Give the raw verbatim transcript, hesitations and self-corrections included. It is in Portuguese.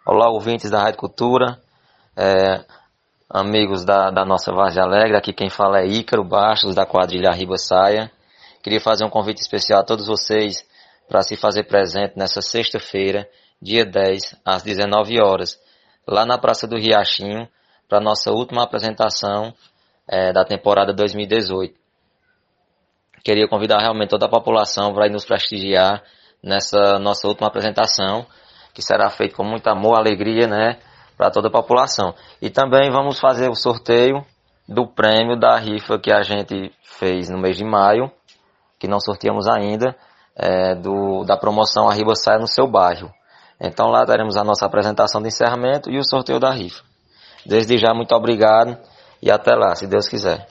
Olá, ouvintes da Rádio Cultura, é, amigos da, da nossa Várzea Alegre, aqui quem fala é Ícaro Bastos, da quadrilha Arriba Saia. Queria fazer um convite especial a todos vocês para se fazer presente nessa sexta-feira, dia dez, às dezenove horas, lá na Praça do Riachinho, para a nossa última apresentação é, da temporada dois mil e dezoito. Queria convidar realmente toda a população para ir nos prestigiar nessa nossa última apresentação, que será feita com muito amor, alegria, né, para toda a população. E também vamos fazer o sorteio do prêmio da rifa que a gente fez no mês de maio, que não sorteamos ainda, é, do, da promoção Arriba Saia no seu bairro. Então lá teremos a nossa apresentação de encerramento e o sorteio da rifa. Desde já, muito obrigado e até lá, se Deus quiser.